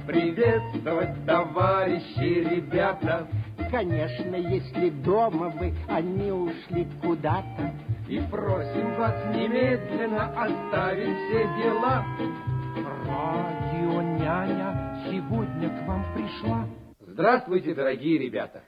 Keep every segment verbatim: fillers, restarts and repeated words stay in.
приветствовать, товарищи, ребята. Конечно, если дома вы, они ушли куда-то. И просим вас немедленно оставить все дела. Радио няня сегодня к вам пришла. Здравствуйте, дорогие ребята.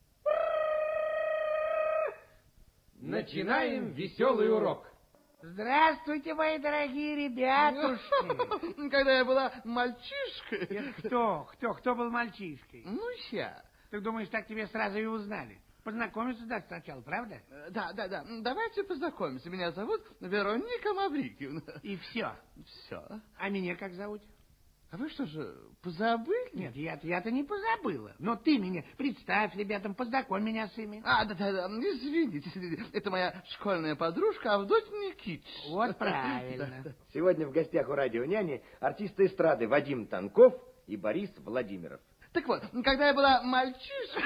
Начинаем веселый урок. Здравствуйте, мои дорогие ребятушки. Когда я была мальчишкой... Это кто? Кто? Кто был мальчишкой? Ну, я. Ты думаешь, так тебе сразу и узнали? Познакомиться дать сначала, правда? Да, да, да. Давайте познакомимся. Меня зовут Вероника Маврикиевна. И все? Все. А меня как зовут? А вы что же, позабыли? Нет, я, я-то не позабыла. Но ты меня представь ребятам, познакомь меня с ими. А, да, да, да, извините, это моя школьная подружка Авдотья Никитич. Вот правильно. Сегодня в гостях у радио няни артисты эстрады Вадим Танков и Борис Владимиров. Так вот, когда я была мальчишкой...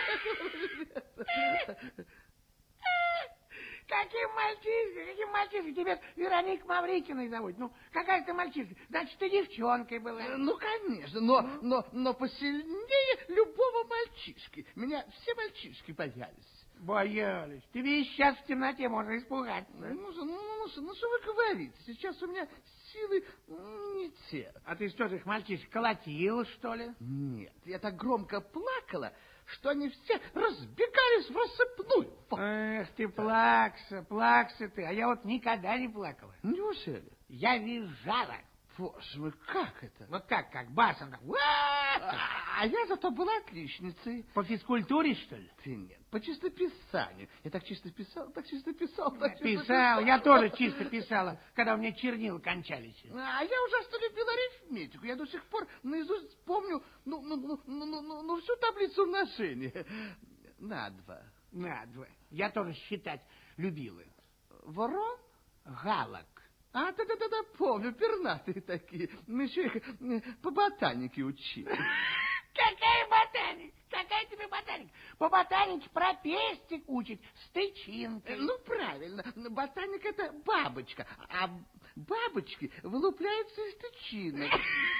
Каким мальчишкой, каким мальчишкой? Тебя Вероника Маврикиной зовут. Ну, какая ты мальчишка? Значит, ты девчонкой была. Ну, конечно, но, но, но посильнее любого мальчишки. Меня все мальчишки боялись. Боялись. Ты видишь, сейчас в темноте можно испугаться. Ну, ну, ну, ну, что вы говорите? Сейчас у меня силы не те. А ты что, их мальчишек колотила, что ли? Нет, я так громко плакала, что они все разбегались в рассыпную. Эх ты, плакса, плакса ты. А я вот никогда не плакала. Неужели? Я визжала. Боже мой, как это? Вот как, как, басом так. А, а я зато была отличницей. По физкультуре, что ли? Ты нет, по чистописанию. Я так чисто писал, так чисто писал, так чисто Писал, писал. я тоже чисто писала, когда у меня чернила кончались. А я ужасно любила арифметику. Я до сих пор наизусть помню, ну, ну, ну, ну, ну, ну, ну всю таблицу умножения. На два. На два. Я тоже считать любила. Ворон? Галок. А, да-да-да, помню, пернатые такие. Мы еще их по ботанике учили. Какая ботаника? Какая тебе ботаника? По ботанике про пестик учить с тычинкой. Ну, правильно. Ботаника — это бабочка, а бабочки вылупляются из тычинок.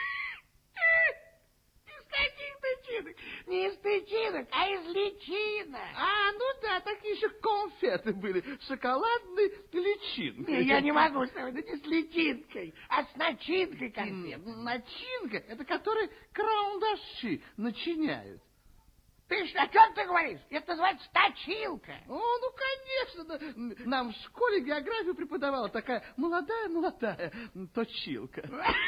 Каких тычинок? Не из тычинок, а из личинок. А, ну да, такие еще конфеты были. Шоколадные личинки. Не, я не могу с тобой, это не с личинкой, а с начинкой конфет. Начинка — это которые карандаши начиняют. Ты что, о чем ты говоришь? Это называется точилка. О, ну, конечно. Да. Нам в школе географию преподавала такая молодая-молодая точилка.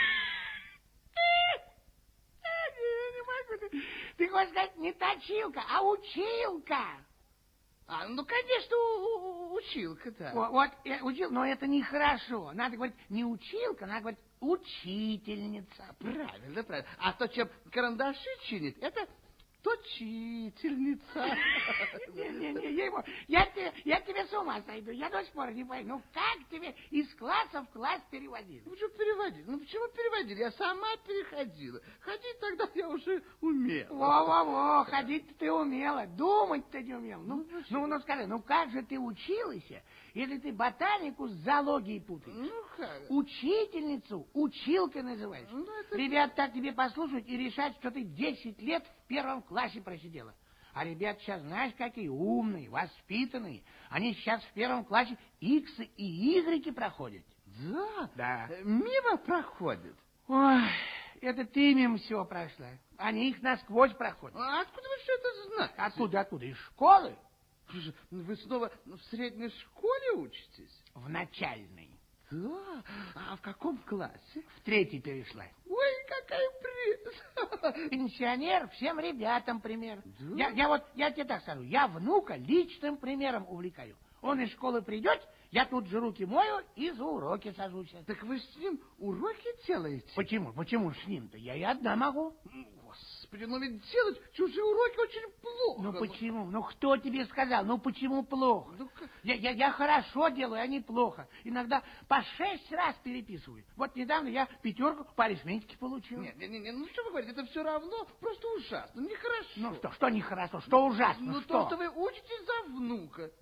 Ты хочешь сказать не точилка, а училка. А, ну, конечно, у- у- училка, да. Вот, вот э, учил, но это нехорошо. Надо говорить не училка, надо говорить учительница. Правильно, правильно. А то, чем карандаши чинит, это точительница. Не-не-не, я, ему, я, тебе, я тебе с ума сойду. Я до сих пор не пойму, ну как тебе из класса в класс переводили? Ну, почему переводили? Ну, почему переводили? Я сама переходила. Ходить тогда я уже умела. Во-во-во, ходить ты умела, думать ты не умела. Ну, ну, ну, ну, скажи, ну как же ты училась, если ты ботанику с зоологией путаешь? Ну, как? Учительницу училкой называешь. Ну, это... Ребят так тебе послушают и решать, что ты десять лет в первом классе просидела. А ребят сейчас, знаешь, какие умные, воспитанные. Они сейчас в первом классе иксы и игреки проходят. Да? Да. Мимо проходят. Ой, это ты мимо всего прошла. Они их насквозь проходят. А откуда вы все это знаете? Откуда, откуда? Из школы? Вы снова в средней школе учитесь? В начальной. Да? А в каком классе? В третий перешла. Ой, какая прелесть! Пенсионер всем ребятам пример. Да? Я, я вот, я тебе так скажу, я внука личным примером увлекаю. Он из школы придет, я тут же руки мою и за уроки сажусь. Так вы с ним уроки делаете? Почему? Почему с ним-то? Я и одна могу. Господи, но ведь делать чужие уроки очень плохо. Ну почему? Ну кто тебе сказал? Ну почему плохо? Ну, как... я, я, я хорошо делаю, а не плохо. Иногда по шесть раз переписываю. Вот недавно я пятерку по арифметике получил. Нет, нет, нет, ну что вы говорите, это все равно просто ужасно, нехорошо. Ну что, что нехорошо, что ужасно, Ну что? то, что вы учитесь за внука.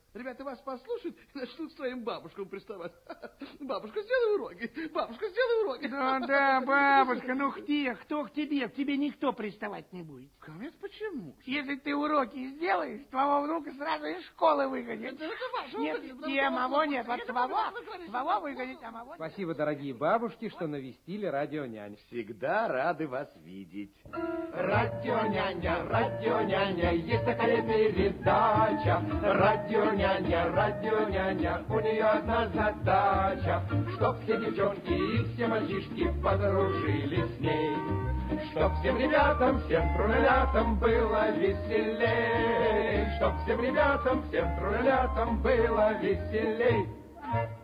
Ребята вас послушают и начнут к своим бабушкам приставать. Бабушка, сделай уроки. Бабушка, сделай уроки. Да, да, бабушка, ну где? Кто к тебе? К тебе никто приставать не будет. Ко мне почему? Если ты уроки сделаешь, твоего внука сразу из школы выгонят. Это, это ваше Нет, уроки. самого нет, вот самого, самого выгонят, а самого нет. Спасибо, дорогие бабушки, что навестили радионянь. Всегда рады вас видеть. Радионяня, радионяня, есть такая передача. Радионяня, радионяня, у нее одна задача, чтоб все девчонки и все мальчишки подружились с ней. Чтоб всем ребятам, всем трудолятам было веселей. Чтоб всем ребятам, всем трудолятам было веселей.